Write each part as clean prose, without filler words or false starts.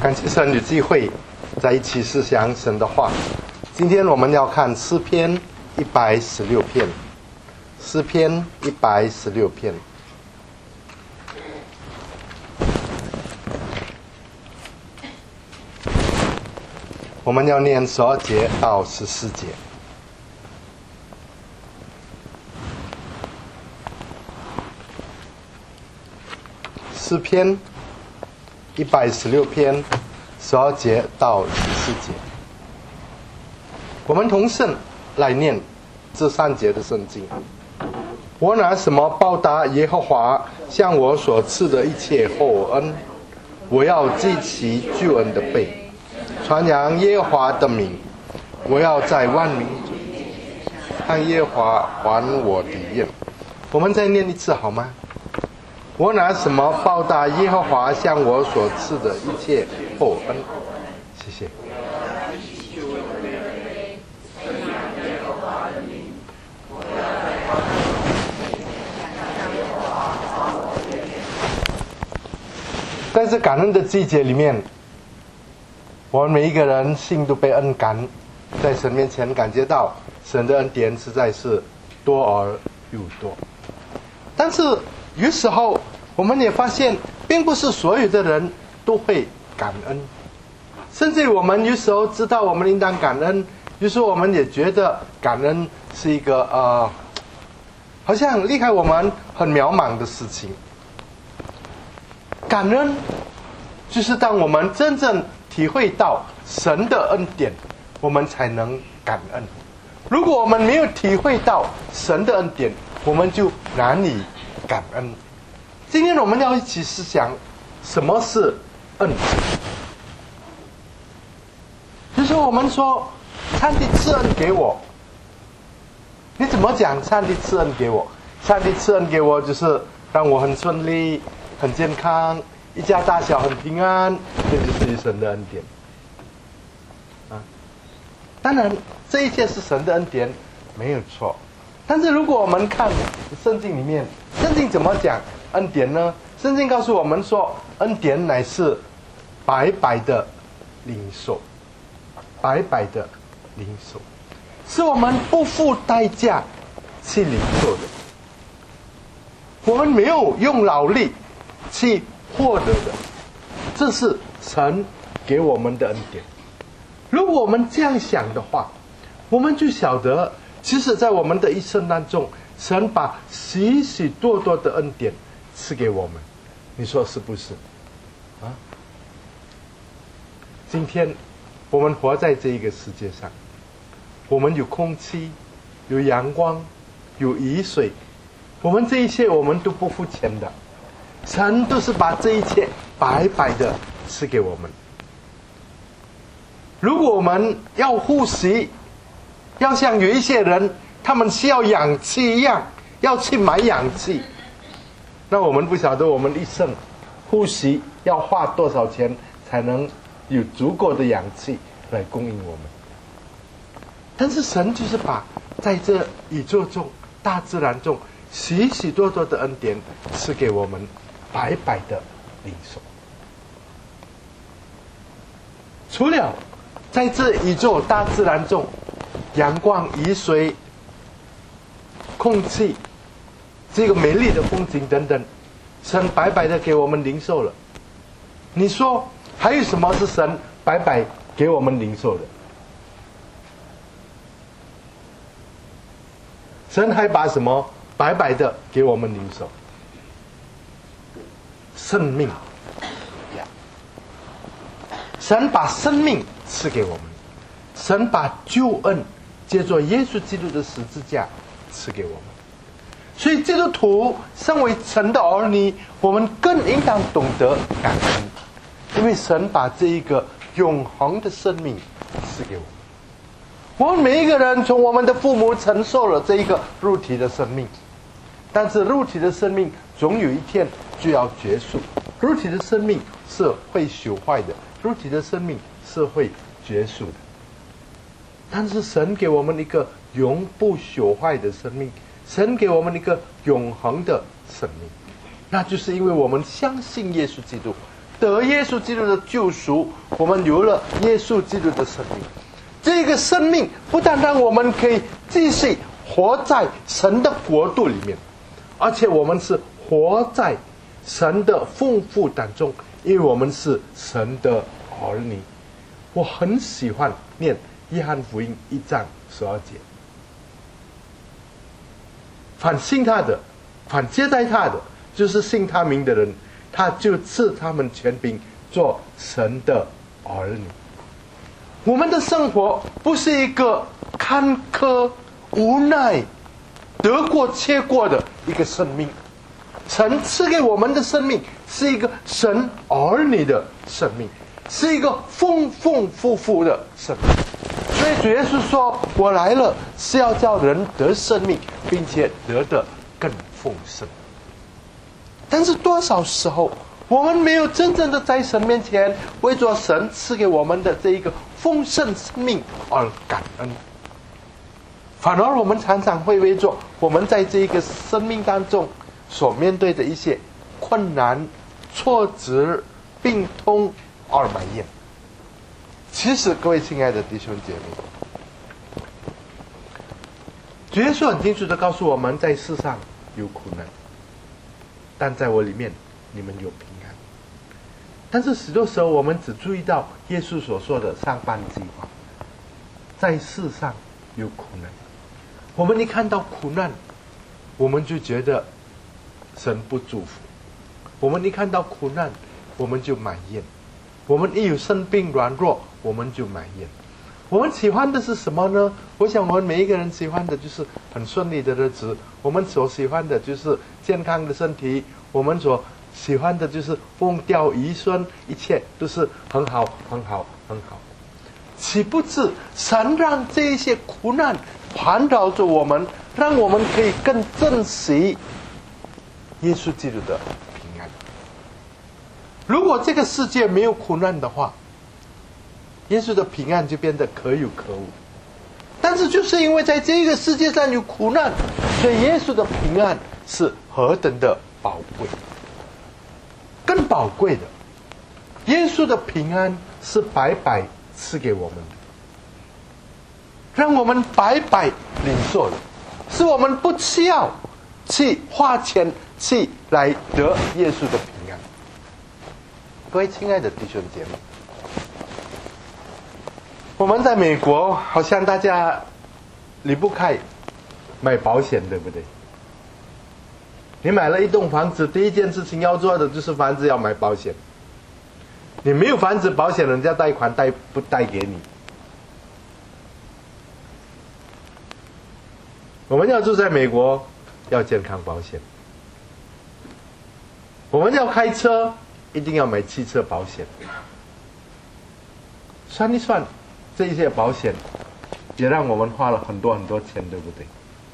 感谢神有机会在一起思想神的话。今天我们要看诗篇116篇，诗篇116篇。我们要念12节到14节。诗篇116篇12节到14节，我们同声来念这3节的圣经。我拿什么报答耶和华向我所赐的一切厚恩？我要记起救恩的背，传扬耶和华的名。我要在万民中向耶和华还我的愿。我们再念一次好吗？我拿什么报答耶和华向我所赐的一切厚恩？谢谢。在这感恩的季节里面，我们每一个人心都被恩感，在神面前感觉到神的恩典实在是多而又多。但是有时候我们也发现，并不是所有的人都会感恩，甚至我们有时候知道我们应当感恩，有时候我们也觉得感恩是一个好像离开我们很渺茫的事情。感恩就是当我们真正体会到神的恩典，我们才能感恩。如果我们没有体会到神的恩典，我们就难以感恩。今天我们要一起思想什么是恩典。就是我们说上帝赐恩给我，你怎么讲上帝赐恩给我？上帝赐恩给我就是让我很顺利，很健康，一家大小很平安，这就是神的恩典当然这一切是神的恩典没有错，但是如果我们看圣经里面，圣经怎么讲恩典呢？圣经告诉我们说，恩典乃是白白的领受，白白的领受，是我们不付代价去领受的，我们没有用劳力去获得的，这是神给我们的恩典。如果我们这样想的话，我们就晓得，其实在我们的一生当中，神把许许多多的恩典赐给我们，你说是不是今天我们活在这一个世界上，我们有空气，有阳光，有雨水，我们这一切我们都不付钱的，神都是把这一切白白的赐给我们。如果我们要呼吸，要像有一些人他们需要氧气一样要去买氧气，那我们不晓得我们一生呼吸要花多少钱才能有足够的氧气来供应我们。但是神就是把在这宇宙中大自然中许许多多的恩典赐给我们，白白的领受。除了在这宇宙大自然中，阳光、雨水、空气，这个美丽的风景等等，神白白的给我们领受了。你说还有什么是神白白给我们领受的？神还把什么白白的给我们领受？生命。神把生命赐给我们，神把救恩借着耶稣基督的十字架赐给我们。所以基督徒身为神的儿女，我们更应当懂得感恩，因为神把这一个永恒的生命赐给我们。我们每一个人从我们的父母承受了这一个肉体的生命，但是肉体的生命总有一天就要结束，肉体的生命是会朽坏的，肉体的生命是会结束的。但是神给我们一个永不朽坏的生命，神给我们一个永恒的生命，那就是因为我们相信耶稣基督， 得耶稣基督的救赎，我们有了耶稣基督的生命。这个生命不但让我们可以继续活在神的国度里面，而且我们是活在神的丰富当中，因为我们是神的儿女。我很喜欢念约翰福音1章12节，凡信他的，凡接待他的，就是信他名的人，他就赐他们权柄做神的儿女。我们的生活不是一个坎坷无奈得过且过的一个生命，神赐给我们的生命是一个神儿女的生命，是一个丰丰富富的生命。所以主耶稣说，我来了是要叫人得生命，并且得的更丰盛。但是多少时候我们没有真正的在神面前为着神赐给我们的这一个丰盛生命而感恩，反而我们常常会为着我们在这一个生命当中所面对的一些困难、挫折、病痛而埋怨。其实各位亲爱的弟兄姐妹，主耶稣很清楚地告诉我们，在世上有苦难，但在我里面你们有平安。但是许多时候我们只注意到耶稣所说的上半句话，在世上有苦难。我们一看到苦难，我们就觉得神不祝福；我们一看到苦难，我们就埋怨；我们一有生病软弱，我们就埋怨。我们喜欢的是什么呢？我想我们每一个人喜欢的就是很顺利的日子，我们所喜欢的就是健康的身体，我们所喜欢的就是风调雨顺，一切都是很好很好很好。岂不知神让这些苦难环绕着我们，让我们可以更珍惜耶稣基督的平安。如果这个世界没有苦难的话，耶稣的平安就变得可有可无。但是就是因为在这个世界上有苦难，所以耶稣的平安是何等的宝贵。更宝贵的，耶稣的平安是白白赐给我们的，让我们白白领受的，是我们不需要去花钱去来得耶稣的平安。各位亲爱的弟兄姐妹，我们在美国好像大家离不开买保险，对不对？你买了一栋房子，第一件事情要做的就是房子要买保险。你没有房子保险，人家贷款不贷给你。我们要住在美国，要健康保险。我们要开车，一定要买汽车保险。算一算，这些保险也让我们花了很多很多钱，对不对？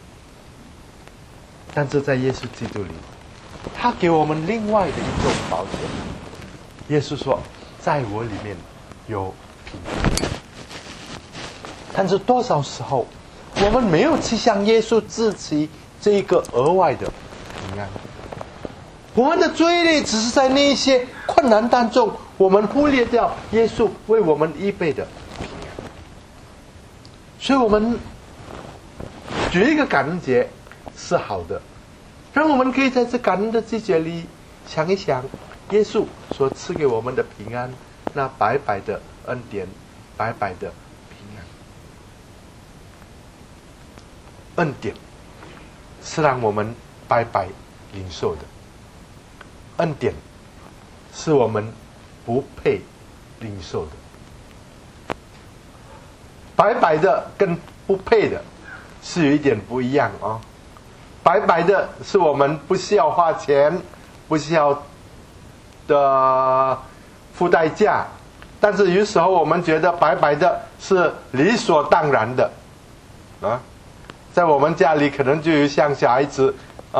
但是在耶稣基督里，他给我们另外的一种保险。耶稣说，在我里面有平安。但是多少时候我们没有去向耶稣支取这一个额外的平安，我们的注意力只是在那些困难当中，我们忽略掉耶稣为我们预备的平安。所以我们举一个感恩节是好的，让我们可以在这感恩的季节里想一想耶稣所赐给我们的平安，那白白的恩典，白白的平安。恩典是让我们白白领受的，恩典是我们不配领受的。白白的跟不配的是有一点不一样啊。白白的是我们不需要花钱，不需要的付代价，但是有时候我们觉得白白的是理所当然的啊。在我们家里可能就有像小孩子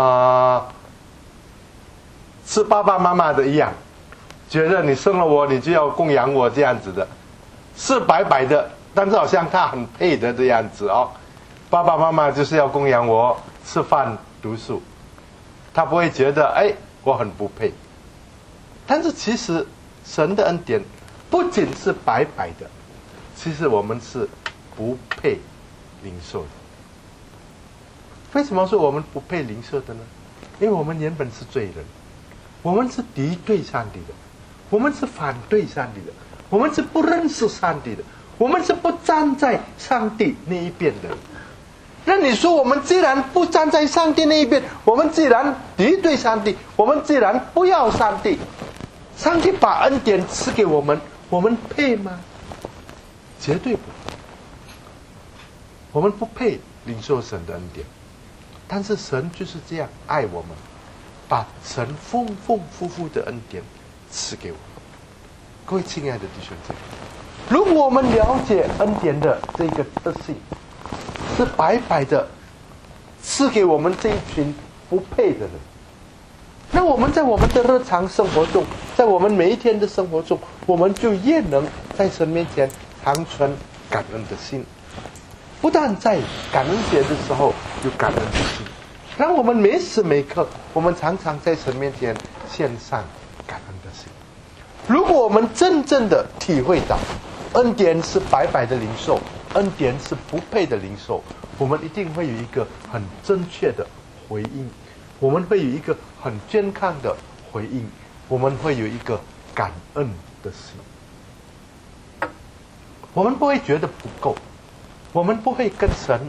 吃爸爸妈妈的一样，觉得你生了我你就要供养我，这样子的，是白白的，但是好像他很配的这样子哦。爸爸妈妈就是要供养我吃饭读书，他不会觉得我很不配。但是其实神的恩典不仅是白白的，其实我们是不配领受的。为什么说我们不配领受的呢？因为我们原本是罪人，我们是敌对上帝的，我们是反对上帝的，我们是不认识上帝的，我们是不站在上帝那一边的。那你说我们既然不站在上帝那一边，我们既然敌对上帝，我们既然不要上帝，上帝把恩典赐给我们，我们配吗？绝对不配。我们不配领受神的恩典，但是神就是这样爱我们，把神丰丰富富的恩典赐给我们。各位亲爱的弟兄姐妹，如果我们了解恩典的这个特性，是白白的赐给我们这一群不配的人，那我们在我们的日常生活中，在我们每一天的生活中，我们就越能在神面前常存感恩的心，不但在感恩节的时候有感恩的心，让我们每时每刻我们常常在神面前献上感恩的心。如果我们真正的体会到恩典是白白的领受，恩典是不配的领受，我们一定会有一个很正确的回应，我们会有一个很健康的回应，我们会有一个感恩的心。我们不会觉得不够，我们不会跟神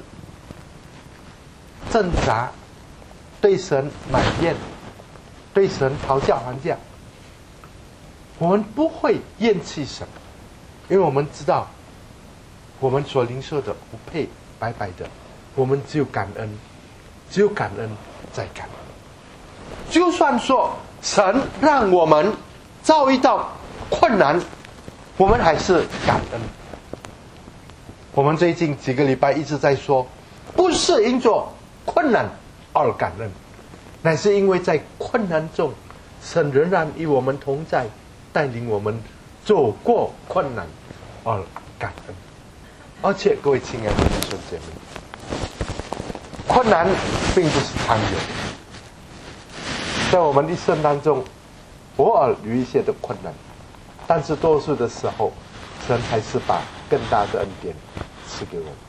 挣扎，对神埋怨，对神讨价还价。我们不会厌弃神，因为我们知道我们所领受的不配白白的，我们只有感恩，只有感恩再感恩。就算说神让我们遭遇到困难，我们还是感恩。我们最近几个礼拜一直在说，不是因着困难而感恩，乃是因为在困难中，神仍然与我们同在，带领我们走过困难而感恩。而且各位亲爱的弟兄姐妹，困难并不是常有，在我们一生当中偶尔有一些的困难，但是多数的时候神还是把更大的恩典赐给我们。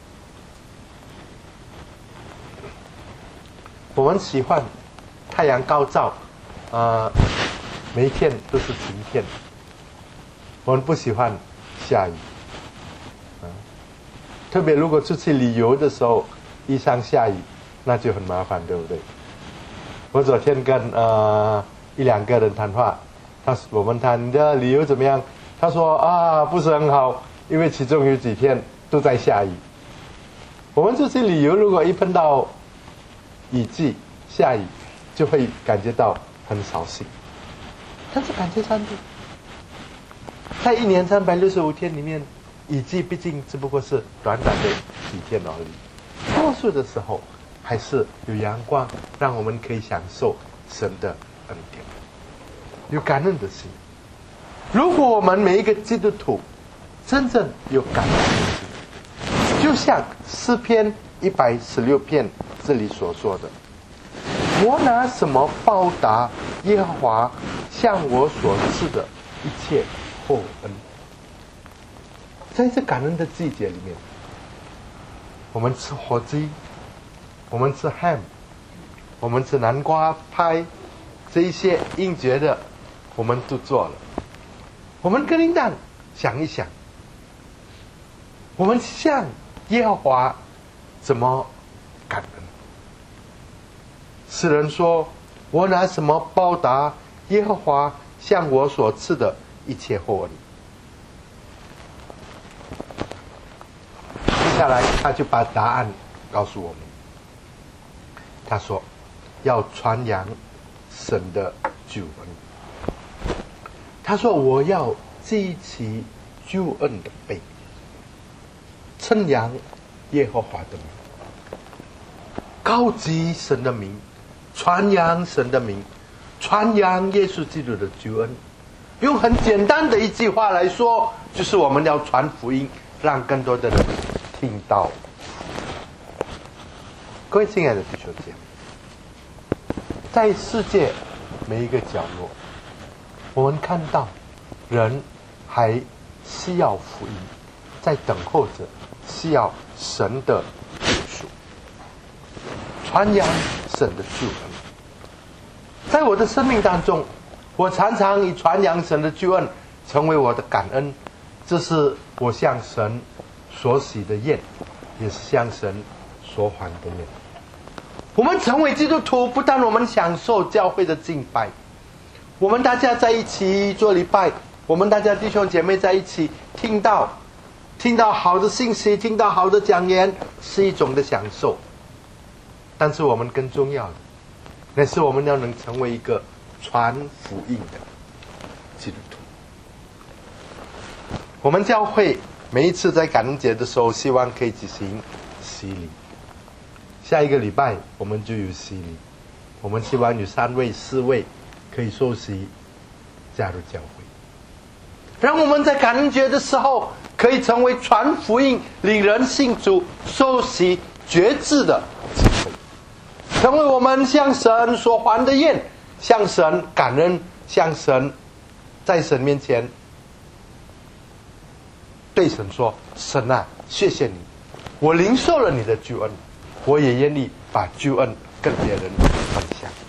我们喜欢太阳高照，每一天都是晴天，我们不喜欢下雨，特别如果出去旅游的时候遇上下雨，那就很麻烦，对不对？我昨天跟一两个人谈话，我们谈你的旅游怎么样？他说不是很好，因为其中有几天都在下雨。我们出去旅游，如果一碰到雨季下雨，就会感觉到很扫兴。但是感谢上帝，在一年365天里面，雨季毕竟只不过是短短的几天而已，多数的时候还是有阳光，让我们可以享受神的恩典，有感恩的心。如果我们每一个基督徒真正有感恩的心，就像诗篇116篇这里所说的，我拿什么报答耶和华向我所赐的一切厚恩？在这感恩的季节里面，我们吃火鸡，我们吃 ham， 我们吃南瓜派，这一些应节的我们都做了。我们更应当想一想，我们向耶和华怎么感恩？诗人说，我拿什么报答耶和华向我所赐的一切厚恩？接下来他就把答案告诉我们，他说要传扬神的救恩。他说我要记起救恩的背，称扬耶和华的名，高举神的名，传扬神的名，传扬耶稣基督的救恩。用很简单的一句话来说，就是我们要传福音，让更多的人听到。各位亲爱的弟兄姐妹，在世界每一个角落，我们看到人还需要福音，在等候着需要神的救赎，传扬神的救恩。在我的生命当中，我常常以传扬神的救恩成为我的感恩，这是我向神所许的愿，也是向神所还的愿。我们成为基督徒，不但我们享受教会的敬拜，我们大家在一起做礼拜，我们大家弟兄姐妹在一起听到好的信息，听到好的讲言，是一种的享受。但是我们更重要的，那是我们要能成为一个传福音的基督徒。我们教会每一次在感恩节的时候，希望可以举行洗礼。下一个礼拜我们就有洗礼，我们希望有3位、4位可以受洗加入教会，让我们在感恩节的时候可以成为传福音、领人信主、受洗决志的机会，成为我们向神所还的愿，向神感恩，向神在神面前对神说：神啊，谢谢你，我领受了你的救恩，我也愿意把救恩跟别人分享。